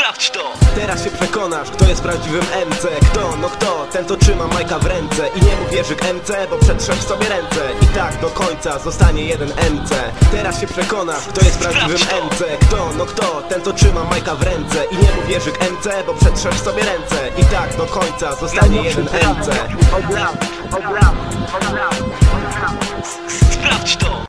Sprawdź to! Teraz się przekonasz, kto jest prawdziwym MC. Kto? No kto? Ten, co trzyma majka w ręce. I nie mów wierzyk MC, bo przetrzesz sobie ręce. I tak do końca zostanie jeden MC. Teraz się przekonasz, kto jest prawdziwym MC. Kto? No kto? Ten, co trzyma majka w ręce. I nie mów wierzyk MC, bo przetrzesz sobie ręce. I tak do końca zostanie jeden MC. Sprawdź to!